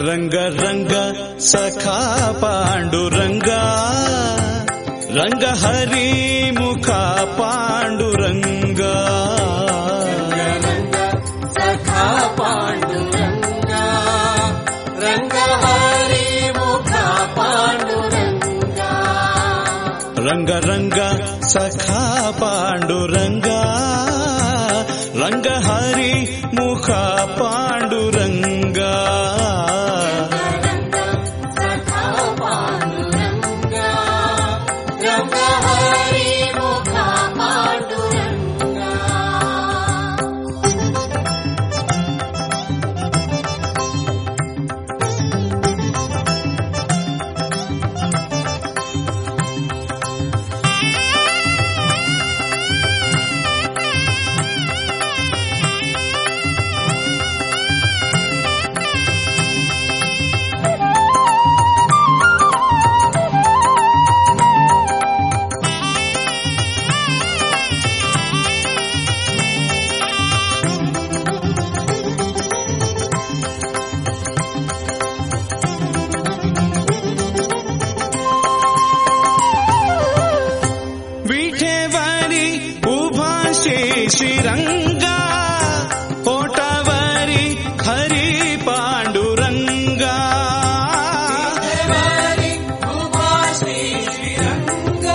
ರಂಗ ರಂಗ ಸಖಾ ಪಾಂಡುರಂಗ ರಂಗ ಹರಿ ಮುಖ ಪಾಂಡುರಂಗ ಸಖಾ ಪಾಂಡುರಂಗ ರಂಗ ಹರಿ ಮುಖ ಪಾಂಡುರಂಗ ರಂಗ ರಂಗ ಸಖಾ ಪಾಂಡುರಂಗ ರಂಗ ಹರಿ ಮುಖ ಪಾಂಡುರಂಗ ಶ್ರೀರಂಗ ಕೋಟವರಿ ಹರಿ ಪಾಂಡುರಂಗ ಶ್ರೀರಂಗ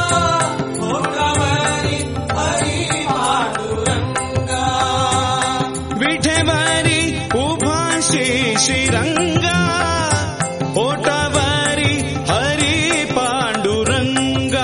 ಕೋಟವರಿ ಹರಿ ಪಾಂಡುರಂಗ ವಿಠವರಿ ಉಭಾಷಿ ಶ್ರೀರಂಗ ಕೋಟವರಿ ಹರಿ ಪಾಂಡುರಂಗ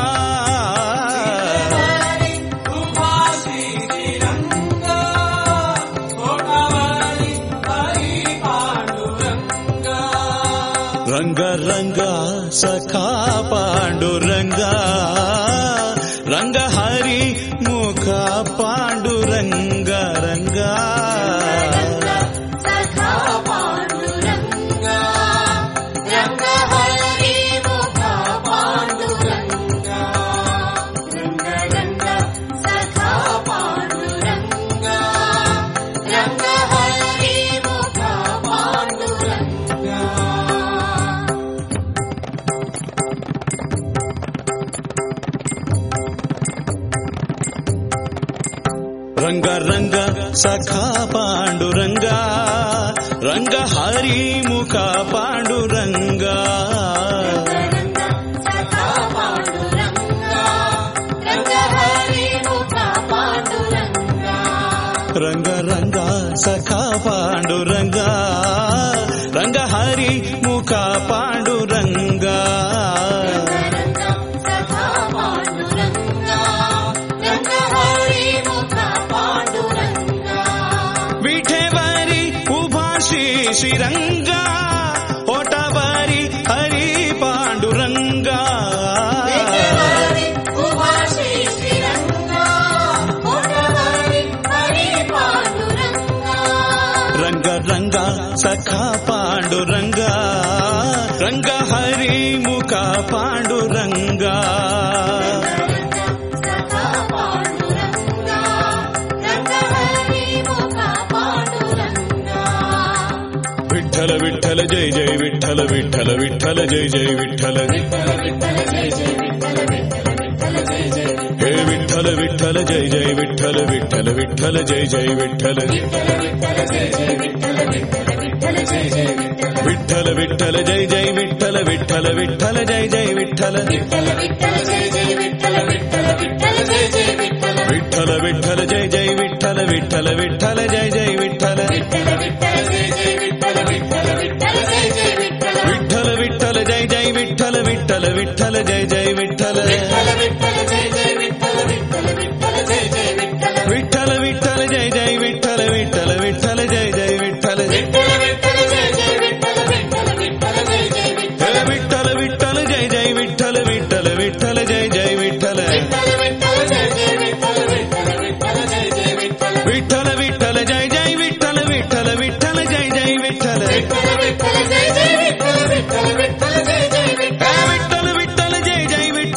ರಂಗ ರಂಗ ಸಖಾ ಪಾಂಡುರಂಗ ರಂಗ ಹರಿ ಮುಖ ಪಾಂಡುರಂಗ ರಂಗ ಸಖಾ ಪಾಂಡುರಂಗ ರಂಗ ಹರಿ ಮುಖ ಪಾಂಡುರಂಗ ರಂಗ ರಂಗ ಸಖಾ ಪಾಂಡುರಂಗ ರಂಗ ಹರಿ ಮುಖ ಪಾಂಡುರಂಗ ರಂಗ ರಂಗ ಸಖಾ ಪಾಂಡುರಂಗ ರಂಗ ಹರಿ ಮುಖ ಪಾಂಡುರಂಗ ಸಖಾ ಪಾಂಡುರಂಗ ರಂಗ ಹರಿ ಮುಖ ಪಾಂಡುರಂಗ ರಂಗ ರಂಗ ಸಖಾ ಪಾಂಡುರಂಗ ರಂಗ ಹರಿ ಮುಖ ಪಾಂಡುರಂಗ ಸಖಾ ಪಾಂಡುರಂಗ ರಂಗ ಹರಿ ಮುಖ ಪಾಂಡುರಂಗ ವಿಠವರಿ ಉಭಾಷಿ ಶ್ರೀರಂಗ ಕೋಟವರಿ ಹರಿ ಪಾಂಡುರಂಗ ಉಭಾಷಿ ಶ್ರೀರಂಗ ಕೋಟವರಿ ಹರಿ ಪಾಂಡುರಂಗ ರಂಗ ರಂಗ ಸಖಾ ಪಾಂಡುರಂಗ ರಂಗ ಹರಿ ಮುಖ ಪಾಂಡುರಂಗ ಸಖಾ ಪಾಂಡುರಂಗ ರಂಗ ಹರಿ ಮುಖ ಪಾಂಡುರಂಗ ವಿಠಲ ವಿಠಲ ಜಯ ಜಯ ವಿಠಲ ವಿಠಲ ವಿಠಲ ಜಯ ಜಯ ವಿಠಲ ಹೇ ವಿಠಲ ವಿಠಲ ಜಯ ಜಯ ವಿಠಲ ವಿಠಲ ವಿಠಲ ಜಯ ಜಯ ವಿಠಲ ವಿಠಲ ವಿಠಲ ಜಯ ಜಯ ವಿಠಲ ವಿಠಲ ವಿಠಲ ಜಯ ಜಯ ವಿಠಲ ವಿಠಲ ವಿಠಲ ಜಯ ಜಯ ವಿಠಲ ವಿಠಲ ವಿಠಲ ಜಯ ಜಯ ವಿಠಲ ವಿಠಲ ವಿಠಲ ಜಯ ಜಯ ವಿಠಲ ವಿಠಲ ವಿಠಲ ಜಯ ಜಯ ವಿಠಲ ವಿಠಲ ವಿಠಲ ಜಯ ಜಯ ವಿಠಲ ವಿಠಲ ವಿಠಲ ಜಯ ಜಯ ವಿಠಲ ವಿಠಲ ವಿಠಲ ಜಯ ಜಯ ವಿಠಲ ವಿಠಲ ವಿಠಲ ಜಯ ಜಯ ವಿಠಲ ವಿಠಲ ವಿಠಲ ಜಯ ಜಯ ವಿಠಲ ವಿಠಲ ವಿಠಲ ಜಯ ಜಯ ವಿಠಲ ವಿಠಲ ವಿಠಲ ಜಯ ಜಯ ವಿಠಲ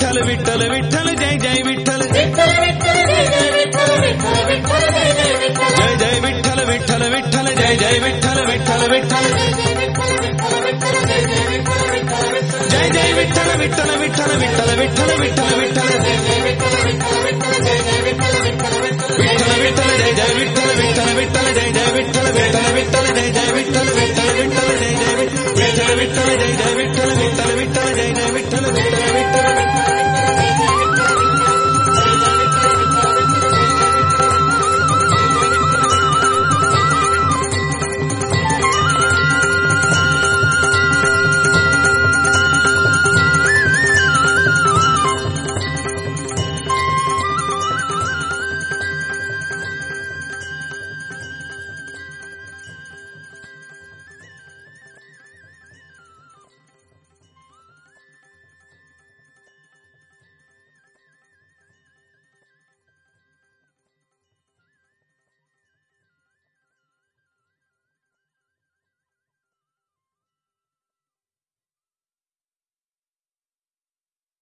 ವಿಠಲ ವಿಠಲ ವಿಠಲ ವಿಠಲ ವಿಠಲ ವಿಠಲ ವಿಠಲ